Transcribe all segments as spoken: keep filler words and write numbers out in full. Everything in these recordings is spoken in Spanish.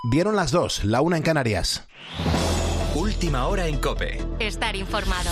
Dieron las dos, la una en Canarias. Última hora en COPE. Estar informado.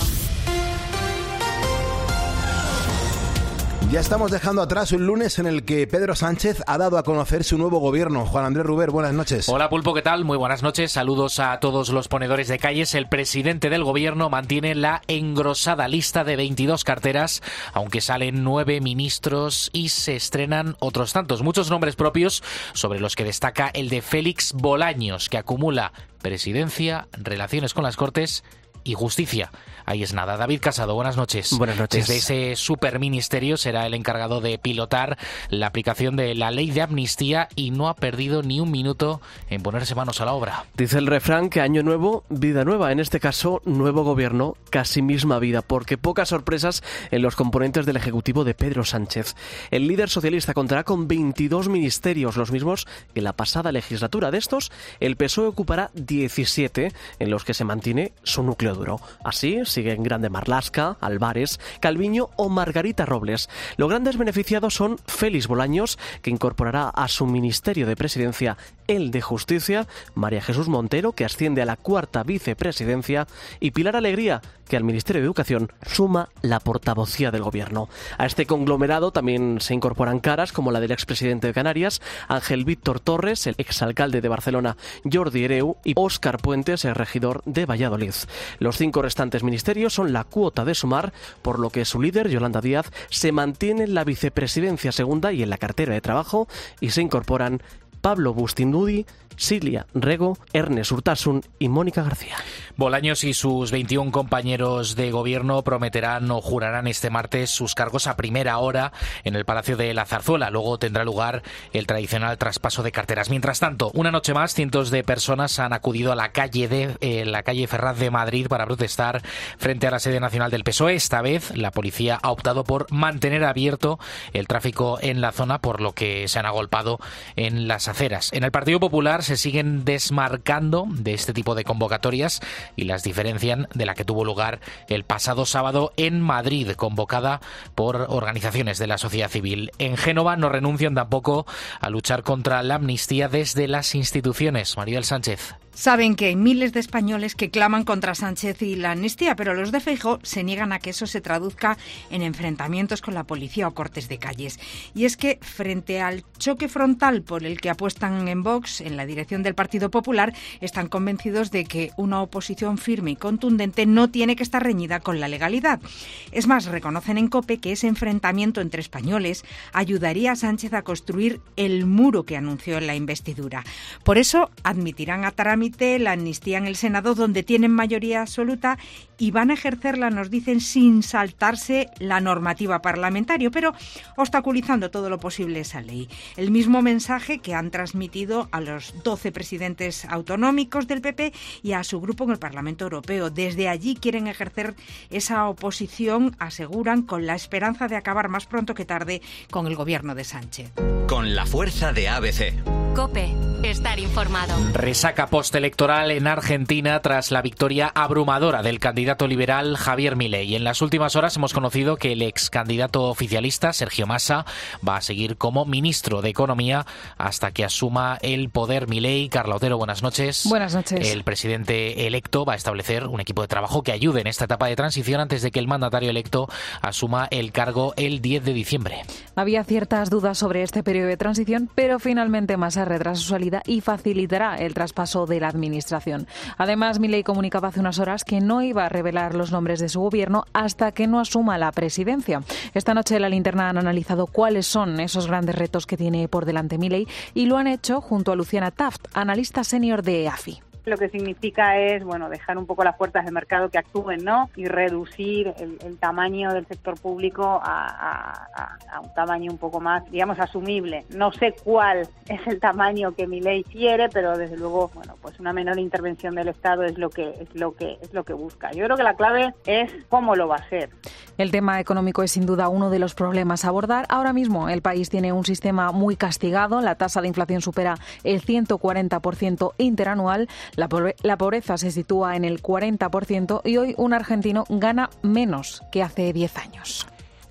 Ya estamos dejando atrás un lunes en el que Pedro Sánchez ha dado a conocer su nuevo gobierno. Juan Andrés Ruber, buenas noches. Hola Pulpo, ¿qué tal? Muy buenas noches. Saludos a todos los ponedores de calles. El presidente del gobierno mantiene la engrosada lista de veintidós carteras, aunque salen nueve ministros y se estrenan otros tantos. Muchos nombres propios, sobre los que destaca el de Félix Bolaños, que acumula presidencia, relaciones con las Cortes y justicia. Ahí es nada. David Casado, buenas noches. Buenas noches. Desde ese superministerio será el encargado de pilotar la aplicación de la ley de amnistía y no ha perdido ni un minuto en ponerse manos a la obra. Dice el refrán que año nuevo, vida nueva. En este caso, nuevo gobierno, casi misma vida, porque pocas sorpresas en los componentes del Ejecutivo de Pedro Sánchez. El líder socialista contará con veintidós ministerios, los mismos que la pasada legislatura. De estos, el P S O E ocupará diecisiete, en los que se mantiene su núcleo duro. Así, siguen Grande Marlaska, Álvarez, Calviño o Margarita Robles. Los grandes beneficiados son Félix Bolaños, que incorporará a su Ministerio de Presidencia el de Justicia, María Jesús Montero, que asciende a la cuarta vicepresidencia, y Pilar Alegría, que al Ministerio de Educación suma la portavocía del Gobierno. A este conglomerado también se incorporan caras como la del expresidente de Canarias, Ángel Víctor Torres, el exalcalde de Barcelona, Jordi Hereu, y Óscar Puentes, el regidor de Valladolid. Los cinco restantes ministerios son la cuota de Sumar, por lo que su líder, Yolanda Díaz, se mantiene en la vicepresidencia segunda y en la cartera de trabajo, y se incorporan Pablo Bustinduy, Silvia Rego, Ernest Urtasun y Mónica García. Bolaños y sus veintiún compañeros de gobierno prometerán o jurarán este martes sus cargos a primera hora en el Palacio de la Zarzuela. Luego tendrá lugar el tradicional traspaso de carteras. Mientras tanto, una noche más, cientos de personas han acudido a la calle de eh, la calle Ferraz de Madrid para protestar frente a la sede nacional del P S O E. Esta vez, la policía ha optado por mantener abierto el tráfico en la zona, por lo que se han agolpado en las aceras. En el Partido Popular se siguen desmarcando de este tipo de convocatorias y las diferencian de la que tuvo lugar el pasado sábado en Madrid, convocada por organizaciones de la sociedad civil. En Génova no renuncian tampoco a luchar contra la amnistía desde las instituciones. Maribel Sánchez. Saben que hay miles de españoles que claman contra Sánchez y la amnistía, pero los de Feijóo se niegan a que eso se traduzca en enfrentamientos con la policía o cortes de calles. Y es que, frente al choque frontal por el que apuestan en Vox, en la dirección del Partido Popular, están convencidos de que una oposición firme y contundente no tiene que estar reñida con la legalidad. Es más, reconocen en COPE que ese enfrentamiento entre españoles ayudaría a Sánchez a construir el muro que anunció en la investidura. Por eso, admitirán a trámite la amnistía en el Senado, donde tienen mayoría absoluta, y van a ejercerla, nos dicen, sin saltarse la normativa parlamentaria, pero obstaculizando todo lo posible esa ley. El mismo mensaje que han transmitido a los doce presidentes autonómicos del P P y a su grupo en el Parlamento Europeo. Desde allí quieren ejercer esa oposición, aseguran, con la esperanza de acabar más pronto que tarde con el gobierno de Sánchez. Con la fuerza de A B C. COPE. Estar informado. Resaca postelectoral en Argentina tras la victoria abrumadora del candidato liberal Javier Milei. En las últimas horas hemos conocido que el ex candidato oficialista Sergio Massa va a seguir como ministro de Economía hasta que asuma el poder. Milei, Carla Otero, buenas noches. Buenas noches. El presidente electo va a establecer un equipo de trabajo que ayude en esta etapa de transición antes de que el mandatario electo asuma el cargo el diez de diciembre. Había ciertas dudas sobre este periodo de transición, pero finalmente Massa retrasa su salida y facilitará el traspaso de la administración. Además, Milei comunicaba hace unas horas que no iba a revelar los nombres de su gobierno hasta que no asuma la presidencia. Esta noche en La Linterna han analizado cuáles son esos grandes retos que tiene por delante Milei y lo han hecho junto a Luciana Taft, analista senior de A F I. Lo que significa es, bueno, dejar un poco las fuerzas de mercado que actúen, ¿no? Y reducir el, el tamaño del sector público a, a, a un tamaño un poco más, digamos, asumible. No sé cuál es el tamaño que Milei quiere, pero desde luego, bueno, pues una menor intervención del Estado es lo que es lo que es lo que busca. Yo creo que la clave es cómo lo va a hacer. El tema económico es sin duda uno de los problemas a abordar. Ahora mismo el país tiene un sistema muy castigado. La tasa de inflación supera el ciento cuarenta por ciento interanual. La, pobre- la pobreza se sitúa en el cuarenta por ciento y hoy un argentino gana menos que hace diez años.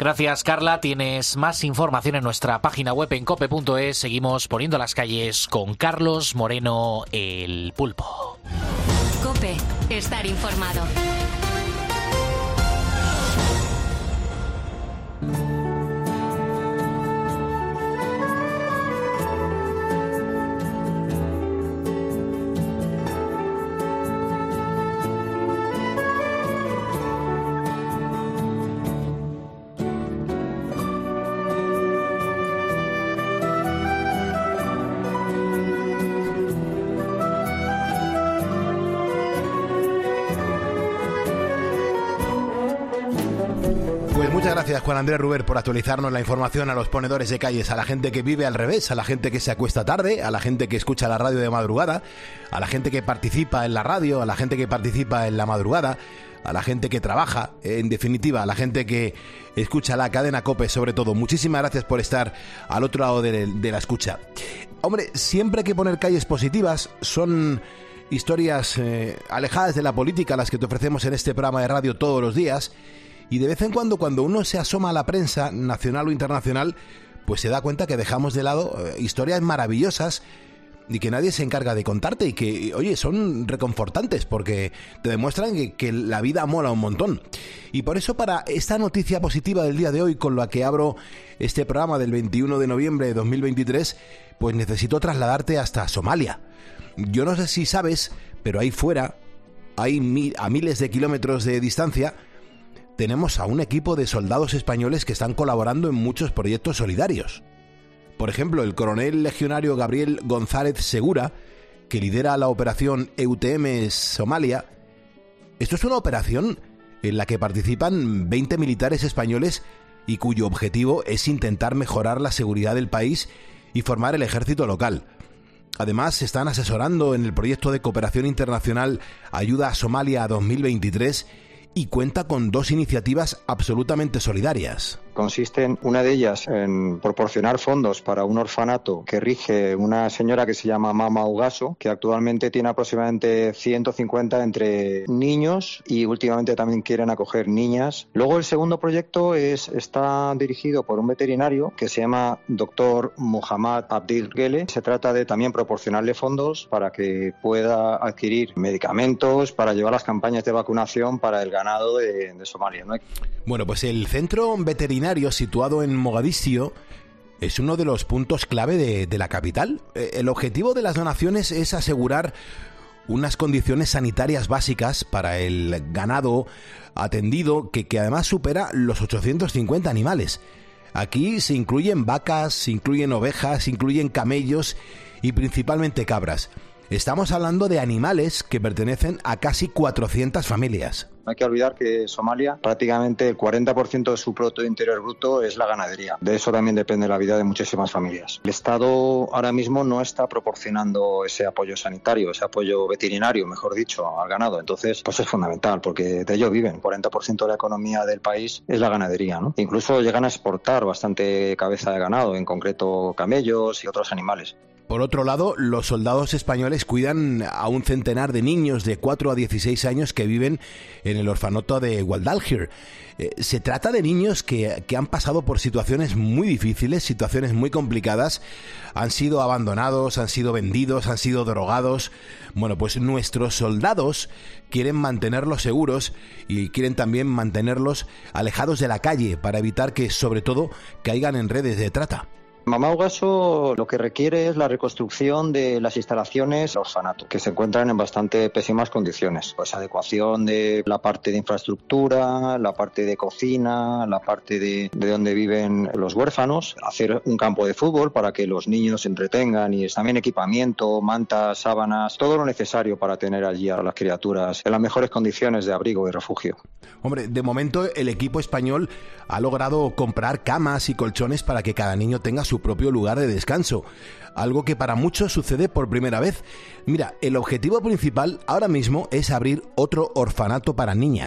Gracias, Carla. Tienes más información en nuestra página web en cope punto es. Seguimos poniendo las calles con Carlos Moreno, el Pulpo. COPE, estar informado. Gracias, Juan Andrés Ruber, por actualizarnos la información a los ponedores de calles, a la gente que vive al revés, a la gente que se acuesta tarde, a la gente que escucha la radio de madrugada, a la gente que participa en la radio, a la gente que participa en la madrugada, a la gente que trabaja, en definitiva, a la gente que escucha la cadena COPE, sobre todo. Muchísimas gracias por estar al otro lado de, de la escucha. Hombre, siempre hay que poner calles positivas. Son historias eh, alejadas de la política las que te ofrecemos en este programa de radio todos los días. Y de vez en cuando, cuando uno se asoma a la prensa nacional o internacional, pues se da cuenta que dejamos de lado eh, historias maravillosas y que nadie se encarga de contarte y que, oye, son reconfortantes porque te demuestran que, que la vida mola un montón. Y por eso, para esta noticia positiva del día de hoy, con la que abro este programa del veintiuno de noviembre de dos mil veintitrés, pues necesito trasladarte hasta Somalia. Yo no sé si sabes, pero ahí fuera, hay mil, a miles de kilómetros de distancia, tenemos a un equipo de soldados españoles que están colaborando en muchos proyectos solidarios. Por ejemplo, el coronel legionario Gabriel González Segura, que lidera la operación E U T M Somalia. Esto es una operación en la que participan veinte militares españoles y cuyo objetivo es intentar mejorar la seguridad del país y formar el ejército local. Además, se están asesorando en el proyecto de cooperación internacional Ayuda a Somalia dos mil veintitrés y cuenta con dos iniciativas absolutamente solidarias. Consiste en, una de ellas en proporcionar fondos para un orfanato que rige una señora que se llama Mama Ugaso, que actualmente tiene aproximadamente ciento cincuenta entre niños y últimamente también quieren acoger niñas. Luego el segundo proyecto es está dirigido por un veterinario que se llama doctor Muhammad Abdil Gele. Se trata de también proporcionarle fondos para que pueda adquirir medicamentos para llevar las campañas de vacunación para el ganado de, de Somalia, ¿no? Bueno, pues el centro veterinario situado en Mogadiscio es uno de los puntos clave de, de la capital. El objetivo de las donaciones es asegurar unas condiciones sanitarias básicas para el ganado atendido, que, que además supera los ochocientos cincuenta animales. Aquí se incluyen vacas, se incluyen ovejas, se incluyen camellos y principalmente cabras. Estamos hablando de animales que pertenecen a casi cuatrocientas familias. No hay que olvidar que Somalia, prácticamente el cuarenta por ciento de su Producto Interior Bruto es la ganadería. De eso también depende la vida de muchísimas familias. El Estado ahora mismo no está proporcionando ese apoyo sanitario, ese apoyo veterinario, mejor dicho, al ganado. Entonces, pues es fundamental, porque de ello viven. cuarenta por ciento de la economía del país es la ganadería, ¿no? Incluso llegan a exportar bastante cabeza de ganado, en concreto camellos y otros animales. Por otro lado, los soldados españoles cuidan a un centenar de niños de cuatro a dieciséis años que viven en el orfanato de Waldalhir. Eh, se trata de niños que, que han pasado por situaciones muy difíciles, situaciones muy complicadas, han sido abandonados, han sido vendidos, han sido drogados. Bueno, pues nuestros soldados quieren mantenerlos seguros y quieren también mantenerlos alejados de la calle para evitar que, sobre todo, caigan en redes de trata. Mama Ugaso lo que requiere es la reconstrucción de las instalaciones del orfanato, que se encuentran en bastante pésimas condiciones. Pues adecuación de la parte de infraestructura, la parte de cocina, la parte de, de donde viven los huérfanos, hacer un campo de fútbol para que los niños se entretengan y también equipamiento, mantas, sábanas, todo lo necesario para tener allí a las criaturas en las mejores condiciones de abrigo y refugio. Hombre, de momento el equipo español ha logrado comprar camas y colchones para que cada niño tenga su propio lugar de descanso, algo que para muchos sucede por primera vez. Mira, el objetivo principal ahora mismo es abrir otro orfanato para niñas.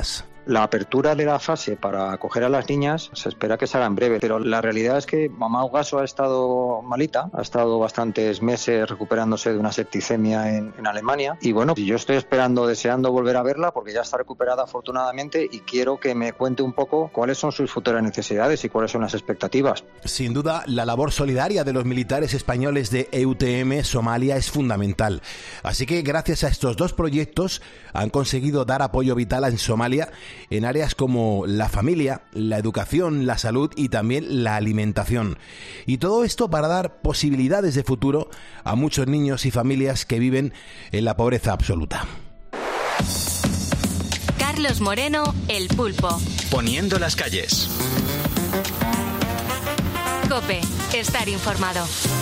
La apertura de la fase para acoger a las niñas se espera que se haga en breve, pero la realidad es que mamá Ugaso ha estado malita, ha estado bastantes meses recuperándose de una septicemia en, en Alemania, y bueno, yo estoy esperando, deseando volver a verla porque ya está recuperada afortunadamente y quiero que me cuente un poco cuáles son sus futuras necesidades y cuáles son las expectativas. Sin duda, la labor solidaria de los militares españoles de E U T M Somalia es fundamental. Así que gracias a estos dos proyectos han conseguido dar apoyo vital en Somalia en áreas como la familia, la educación, la salud y también la alimentación. Y todo esto para dar posibilidades de futuro a muchos niños y familias que viven en la pobreza absoluta. Carlos Moreno, El Pulpo. Poniendo las calles. COPE, estar informado.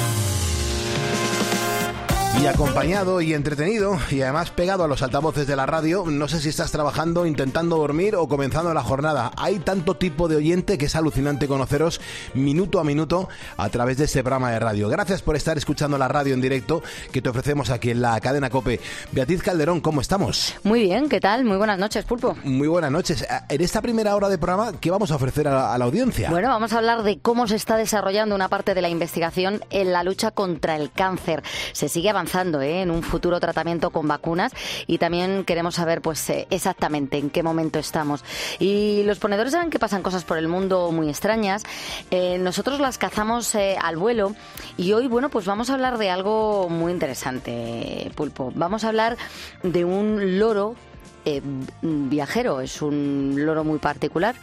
Y acompañado y entretenido y además pegado a los altavoces de la radio. No sé si estás trabajando, intentando dormir o comenzando la jornada. Hay tanto tipo de oyente que es alucinante conoceros minuto a minuto a través de este programa de radio. Gracias por estar escuchando la radio en directo que te ofrecemos aquí en la cadena COPE. Beatriz Calderón, ¿cómo estamos? Muy bien, ¿qué tal? Muy buenas noches, Pulpo. Muy buenas noches. En esta primera hora de programa, ¿qué vamos a ofrecer a, a la audiencia? Bueno, vamos a hablar de cómo se está desarrollando una parte de la investigación en la lucha contra el cáncer. Se sigue avanzando avanzando ¿eh? en un futuro tratamiento con vacunas y también queremos saber pues eh, exactamente en qué momento estamos. Y los ponedores saben que pasan cosas por el mundo muy extrañas. Eh, nosotros las cazamos eh, al vuelo y hoy, bueno, pues vamos a hablar de algo muy interesante, Pulpo. Vamos a hablar de un loro eh, viajero. Es un loro muy particular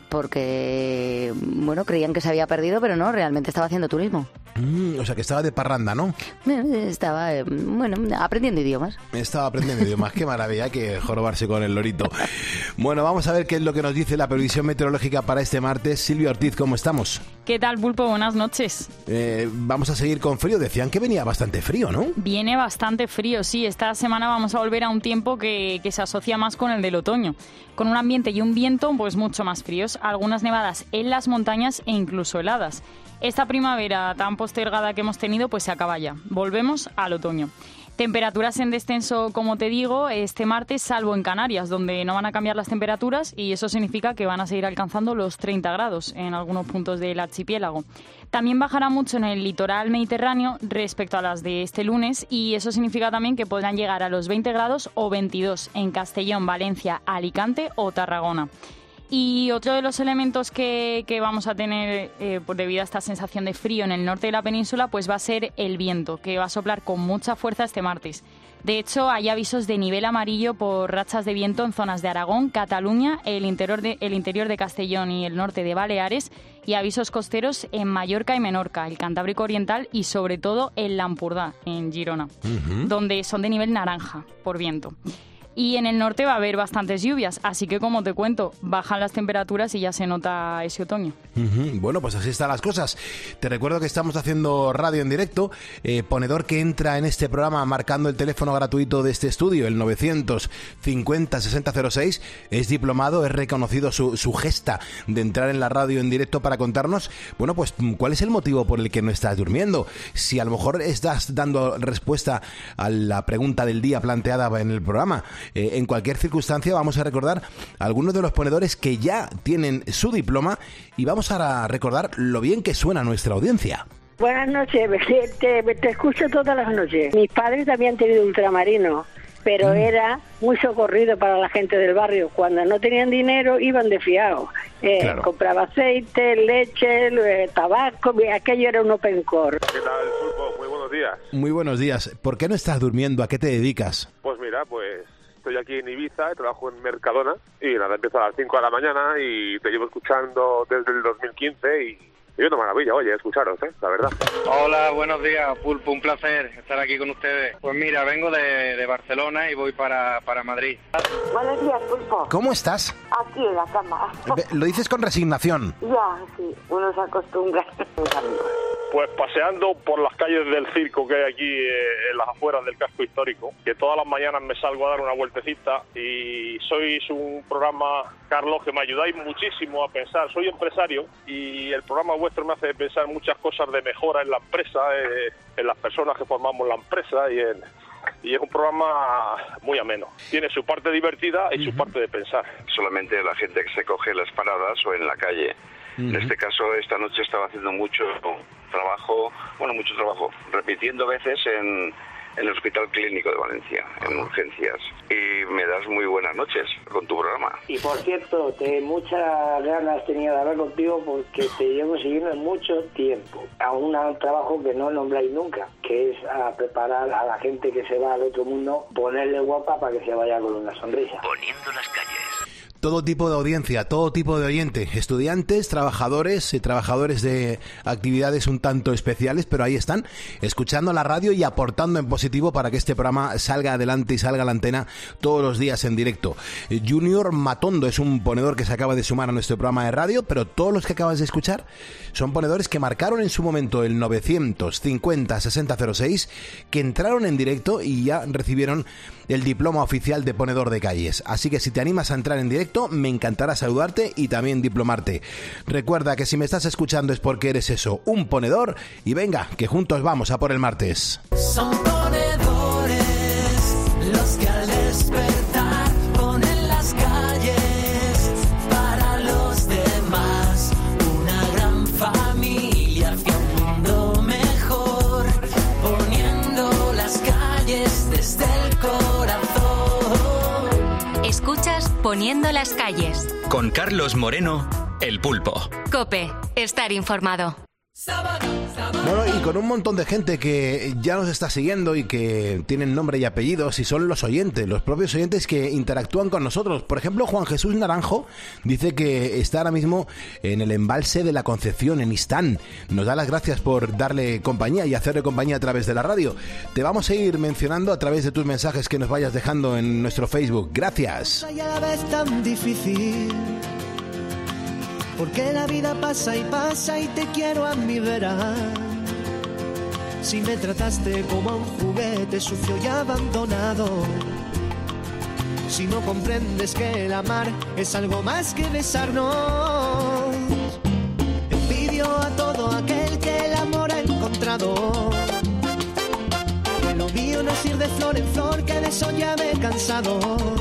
porque, bueno, creían que se había perdido, pero no, realmente estaba haciendo turismo. Mm, o sea, que estaba de parranda, ¿no? Estaba, eh, bueno, aprendiendo idiomas. Estaba aprendiendo idiomas, qué maravilla, hay que jorobarse con el lorito. Bueno, vamos a ver qué es lo que nos dice la previsión meteorológica para este martes. Silvia Ortiz, ¿cómo estamos? ¿Qué tal, Pulpo? Buenas noches. Eh, vamos a seguir con frío. Decían que venía bastante frío, ¿no? Viene bastante frío, sí. Esta semana vamos a volver a un tiempo que, que se asocia más con el del otoño, con un ambiente y un viento pues mucho más fríos, algunas nevadas en las montañas e incluso heladas. Esta primavera tan postergada que hemos tenido pues se acaba ya. Volvemos al otoño. Temperaturas en descenso, como te digo, este martes, salvo en Canarias, donde no van a cambiar las temperaturas y eso significa que van a seguir alcanzando los treinta grados en algunos puntos del archipiélago. También bajará mucho en el litoral mediterráneo respecto a las de este lunes y eso significa también que podrán llegar a los veinte grados o veintidós en Castellón, Valencia, Alicante o Tarragona. Y otro de los elementos que, que vamos a tener eh, por debido a esta sensación de frío en el norte de la península pues va a ser el viento, que va a soplar con mucha fuerza este martes. De hecho, hay avisos de nivel amarillo por rachas de viento en zonas de Aragón, Cataluña, el interior de, el interior de Castellón y el norte de Baleares, y avisos costeros en Mallorca y Menorca, el Cantábrico Oriental y sobre todo en Lampurdá, en Girona, uh-huh. donde son de nivel naranja por viento. Y en el norte va a haber bastantes lluvias, así que como te cuento, bajan las temperaturas y ya se nota ese otoño. Uh-huh. Bueno, pues así están las cosas. Te recuerdo que estamos haciendo radio en directo. Eh, ponedor que entra en este programa marcando el teléfono gratuito de este estudio, el novecientos cincuenta sesenta cero seis, es diplomado, es reconocido su, su gesta de entrar en la radio en directo para contarnos, bueno, pues cuál es el motivo por el que no estás durmiendo. Si a lo mejor estás dando respuesta a la pregunta del día planteada en el programa. Eh, en cualquier circunstancia vamos a recordar a algunos de los ponedores que ya tienen su diploma y vamos a recordar lo bien que suena nuestra audiencia. Buenas noches, te, te escucho todas las noches. Mis padres también han tenido ultramarino, pero mm. era muy socorrido para la gente del barrio. Cuando no tenían dinero iban de fiado. Eh, claro. Compraba aceite, leche, eh, tabaco, aquello era un open core. ¿Qué tal, Pulpo? Muy buenos días. Muy buenos días. ¿Por qué no estás durmiendo? ¿A qué te dedicas? Pues mira, pues estoy aquí en Ibiza, trabajo en Mercadona y nada, empiezo a las cinco de la mañana y te llevo escuchando desde el dos mil quince y es una maravilla, oye, escucharos, ¿eh? La verdad. Hola, buenos días, Pulpo, un placer estar aquí con ustedes. Pues mira, vengo de, de Barcelona y voy para, para Madrid. Buenos días, Pulpo. ¿Cómo estás? Aquí en la cama. Lo dices con resignación. Ya, sí, uno se acostumbra. Pues paseando por las calles del circo que hay aquí eh, en las afueras del casco histórico, que todas las mañanas me salgo a dar una vueltecita y sois un programa, Carlos, que me ayudáis muchísimo a pensar. Soy empresario y el programa vuestro me hace pensar muchas cosas de mejora en la empresa, eh, en las personas que formamos la empresa y en, y es un programa muy ameno. Tiene su parte divertida y uh-huh. su parte de pensar. Solamente la gente que se coge las paradas o en la calle. Uh-huh. En este caso, esta noche estaba haciendo mucho trabajo, bueno, mucho trabajo, repitiendo veces en, en el Hospital Clínico de Valencia, en urgencias. Y me das muy buenas noches con tu programa. Y por cierto, te, muchas ganas tenía de hablar contigo porque te llevo siguiendo mucho tiempo a un trabajo que no nombráis nunca, que es a preparar a la gente que se va al otro mundo, ponerle guapa para que se vaya con una sonrisa. Poniendo las calles. Todo tipo de audiencia, todo tipo de oyente, estudiantes, trabajadores, eh, trabajadores de actividades un tanto especiales, pero ahí están, escuchando la radio y aportando en positivo para que este programa salga adelante y salga a la antena todos los días en directo. Eh, Junior Matondo es un ponedor que se acaba de sumar a nuestro programa de radio, pero todos los que acabas de escuchar son ponedores que marcaron en su momento el novecientos cincuenta sesenta cero seis, que entraron en directo y ya recibieron el diploma oficial de ponedor de calles. Así que si te animas a entrar en directo, me encantará saludarte y también diplomarte. Recuerda que si me estás escuchando es porque eres eso, un ponedor, y venga, que juntos vamos a por el martes. Son ponedores los que al despertar ponen las calles para los demás, una gran familia hacia un mundo mejor, poniendo las calles desde el corazón. Escuchas Poniendo las calles. Con Carlos Moreno, El Pulpo. COPE, estar informado. Bueno, y con un montón de gente que ya nos está siguiendo y que tienen nombre y apellidos, y son los oyentes, los propios oyentes que interactúan con nosotros. Por ejemplo, Juan Jesús Naranjo dice que está ahora mismo en el embalse de la Concepción, en Istán. Nos da las gracias por darle compañía y hacerle compañía a través de la radio. Te vamos a ir mencionando a través de tus mensajes que nos vayas dejando en nuestro Facebook. Gracias. Y a la vez tan difícil, porque la vida pasa y pasa y te quiero a mi vera. Si me trataste como a un juguete sucio y abandonado, si no comprendes que el amar es algo más que besarnos, envidio a todo aquel que el amor ha encontrado. Que lo mío no es ir de flor en flor, que de eso ya me he cansado.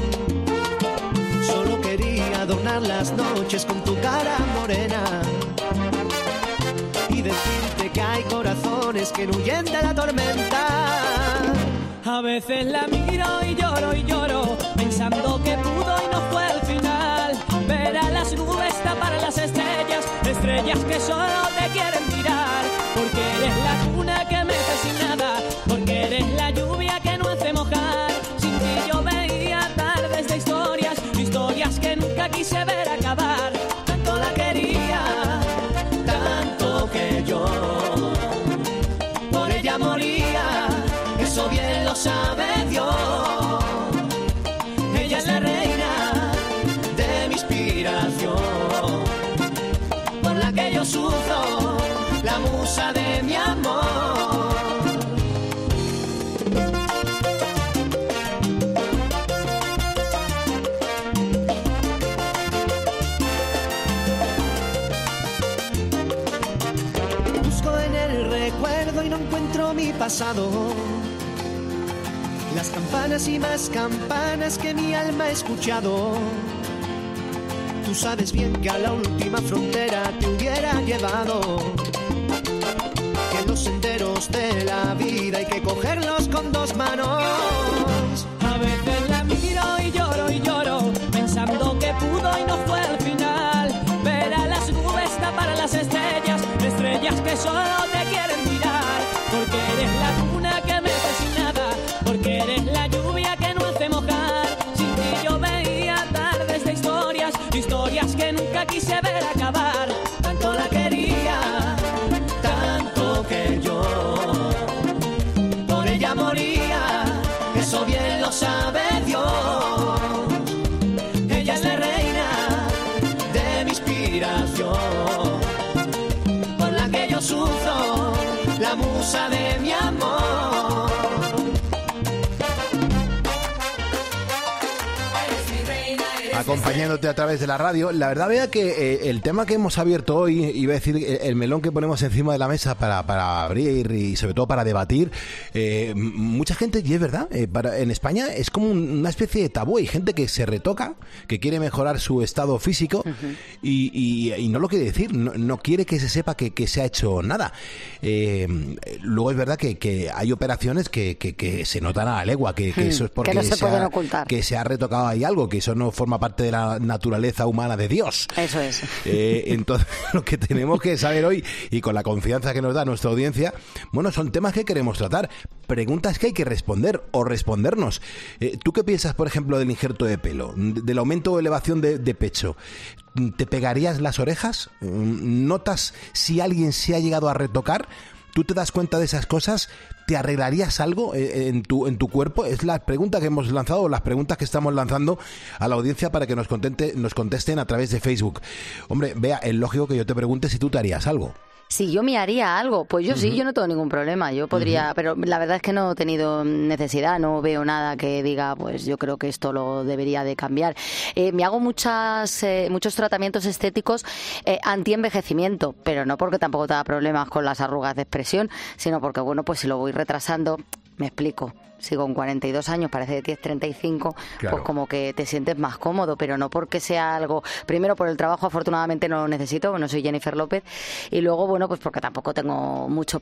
Solo quería adornar las noches con tu cara morena y decirte que hay corazones que no huyen de la tormenta. A veces la miro y lloro y lloro, pensando que pudo y no fue el final. Ver a las nubes tapar las estrellas, estrellas que solo te quieren mirar. Porque eres la cuna que mece sin nada, porque eres la lluvia que no hace mojar. Sin ti yo veía tardes de historias, historias que nunca quise ver acabar. Tanto la quería, tanto que yo por ella moría. Eso bien lo sabe Dios. Ella es la reina de mi inspiración, por la que yo sufro, la musa de mi amor. Y no encuentro mi pasado, las campanas y más campanas que mi alma ha escuchado. Tú sabes bien que a la última frontera te hubiera llevado, que en los senderos de la vida hay que cogerlos con dos manos. A veces la miro y lloro y lloro, pensando que pudo y no fue al final. Ver a las nubes tapar las estrellas, estrellas que solo te quieren mirar. Porque eres la cuna que me hace sin nada, porque eres la lluvia que no hace mojar. Sin ti yo veía tardes de historias, historias que nunca quise ver acabar. Tanto la quería, tanto que yo por ella moría. Eso bien lo sabe Dios. Ella es la reina de mi inspiración, por la que yo sufro, la musa de mi amor. A acompañándote a través de la radio. La verdad, vea que eh, el tema que hemos abierto hoy, iba a decir, el, el melón que ponemos encima de la mesa para, para abrir y sobre todo para debatir, eh, mucha gente, y es verdad, eh, para, en España es como un, una especie de tabú. Hay gente que se retoca, que quiere mejorar su estado físico uh-huh. y, y, y no lo quiere decir, no, no quiere que se sepa que, que se ha hecho nada. Eh, luego es verdad que, que hay operaciones que, que, que se notan a la legua, que, que eso es porque que no se, se, pueden ha, ocultar. que se ha retocado ahí algo, que eso no forma parte de la naturaleza humana de Dios. Eso es. Eh, entonces, lo que tenemos que saber hoy, y con la confianza que nos da nuestra audiencia, bueno, son temas que queremos tratar, preguntas que hay que responder o respondernos. Eh, ¿Tú qué piensas, por ejemplo, del injerto de pelo, del aumento o elevación de, de pecho? ¿Te pegarías las orejas? ¿Notas si alguien se ha llegado a retocar? ¿Tú te das cuenta de esas cosas? ¿Te arreglarías algo en tu en tu cuerpo? Es la pregunta que hemos lanzado, las preguntas que estamos lanzando a la audiencia para que nos contente, nos contesten a través de Facebook. Hombre, vea, es lógico que yo te pregunte si tú te harías algo. Si yo me haría algo, pues yo uh-huh. sí, yo no tengo ningún problema, yo podría, uh-huh. pero la verdad es que no he tenido necesidad, no veo nada que diga, pues yo creo que esto lo debería de cambiar. Eh, me hago muchas eh, muchos tratamientos estéticos eh, anti-envejecimiento, pero no porque tampoco tenga problemas con las arrugas de expresión, sino porque, bueno, pues si lo voy retrasando, me explico. Si con cuarenta y dos años parece que tienes treinta y cinco, claro. pues como que te sientes más cómodo, pero no porque sea algo... Primero, por el trabajo, afortunadamente no lo necesito, no soy Jennifer López, y luego, bueno, pues porque tampoco tengo mucho